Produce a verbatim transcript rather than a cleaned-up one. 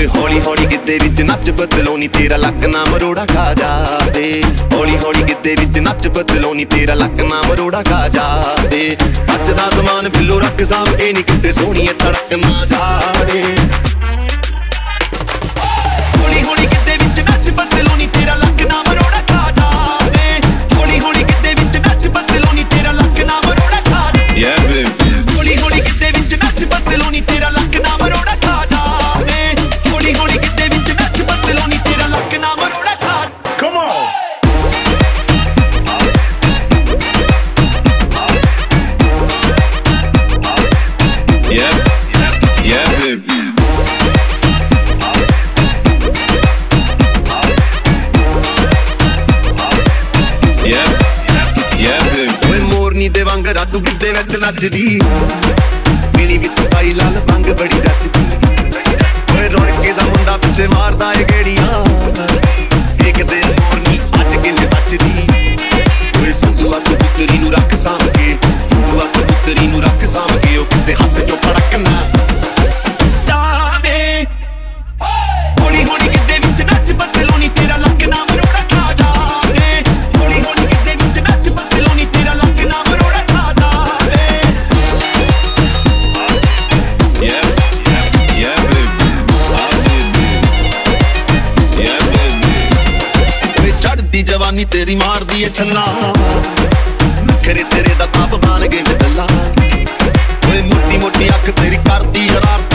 ਓਏ ਹੌਲੀ ਹੌਲੀ ਗਿੱਧੇ ਵਿੱਚ ਨੱਚ ਬਦਲੋਨੀ ਤੇਰਾ ਲੱਕ ਨਾ ਮਰੋੜਾ ਖਾ ਜਾਵੇ। ਹੌਲੀ ਹੌਲੀ ਗਿੱਧੇ ਵਿੱਚ ਨੱਚ ਬਦਲੋਨੀ ਤੇਰਾ ਲੱਕ ਨਾ ਮਰੋੜਾ ਖਾ ਜਾਵੇ। ਅੱਜ ਦਾ ਸਮਾਨ ਬਿੱਲੋ ਰੱਖ ਸਾਂਭ ਕੇ ਨੀ ਕਿਤੇ ਸੋਹਣੀਏ ਧੜਕ ਨਾ ਜਾਵੇ। ਹੌਲੀ ਹੌਲੀ ਗਿੱਧੇ ਵਿੱਚ ਨੱਚ ਬਦਲੋਨੀ ਤੇਰਾ ਲੱਕ ਨਾ ਮਰੋੜਾ ਖਾ ਜਾਵੇ। ਹੌਲੀ ਹੌਲੀ ਗਿੱਧੇ ਵਿੱਚ ਨੱਚ ਬਦਲੋਨੀ ਤੇਰਾ ਲੱਕ ਨਾ ਮਰੋੜਾ ਖਾ ਜਾਵੇ। ਹੌਲੀ ਹੌਲੀ ਗਿੱਧੇ ਵਿੱਚ ਨੱਚ ਬਦਲੋਨੀ ਤੇਰਾ ਲੱਕ ਨਾ ਮਰੋੜਾ ਖਾ ਜਾਵੇ। ਹੌਲੀ ਹੌਲੀ ਗਿੱਧੇ ਵਿੱਚ ਨੱਚ ਬਦਲੋਨੀ ਤੇਰਾ ਲੱਕ ਨਾ ਮਰੋੜਾ ਖਾ। Come on. Yeah, yeah, baby. Yeah, yeah, baby. ਓਏ ਮੋਰਨੀ ਦੇ ਵਾਂਗ ਰਾਤੂ ਗਿੱਧੇ ਵਿੱਚ ਨੱਚਦੀ। ਪੀਣੀ ਵਿੱਚ ਪਾਈ ਲਾਲ ਭੰਗ ਬੜੀ ਜੱਚਦੀ। ਓਏ ਰੌਣਕੀ ਦਾ ਮੁੰਡਾ ਪਿੱਛੇ ਮਾਰਦਾ ਏ ਗੇੜੀਆਂ। ਇੱਕ ਦਿਨ ਮੋਰਨੀ ਅੱਜ ਕਿੰਨੇ ਬਚਦੀ। ਓਏ ਸੰਧੂਆ ਕਬੂਤਰੀ ਨੂੰ ਰੱਖ ਸਾਂਭ ਕੇ, ਸੰਧੂਆ ਕਬੂਤਰੀ ਨੂੰ ਰੱਖ ਸਾਂਭ ਕੇ ਉਹ ਕਿਤੇ ਹੱਥ ਚੋਂ ਫੜਕ ਨਾ ਜਾਵੇ। ਹੌਲੀ ਹੌਲੀ ਗਿੱਧੇ ਵਿੱਚ ਨੱਚ ਬਦਲੋਨੀ ਤੇਰਾ ਲੱਕ ਨਾ ਮਰੋੜਾ ਖਾ ਜਾਵੇ। ਹੌਲੀ ਹੌਲੀ ਗਿੱਧੇ ਵਿੱਚ ਨੱਚ ਬਦਲੋਨੀ ਤੇਰਾ ਲੱਕ ਨਾ ਮਰੋੜਾ ਖਾ ਜਾਵੇ। Yeah, yeah, baby. Ah, baby. Yeah, baby. ਓਏ ਚੜ੍ਹਦੀ ਜਵਾਨੀ ਤੇਰੀ ਮਾਰਦੀ ਏ ਛੱਲਾ। ਨਖਰੇ ਤੇਰੇ ਦਾ ਤਾਪ ਬਣ ਗਏ ਨੇ ਗੱਲਾਂ। ਓਏ ਮੋਟੀ ਮੋਟੀ ਅੱਖ ਤੇਰੀ ਕਰਦੀ ਹਰਾਰਤ।